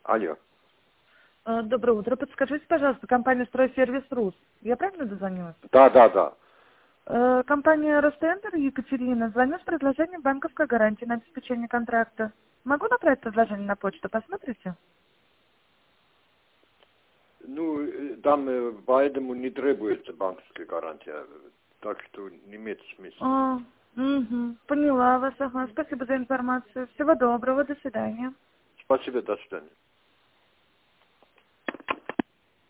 Алло. Доброе утро. Подскажите, пожалуйста, компания «Стройсервис РУС». Я правильно дозвонилась? Да. Компания «Ростендер» Екатерина. Звоню с предложением банковской гарантии на обеспечение контракта. Могу направить предложение на почту? Посмотрите? Ну, там поэтому не требуется банковская гарантия. Так что не имеет смысла. Поняла вас. Ага. Спасибо за информацию. Всего доброго. До свидания. Спасибо, до свидания.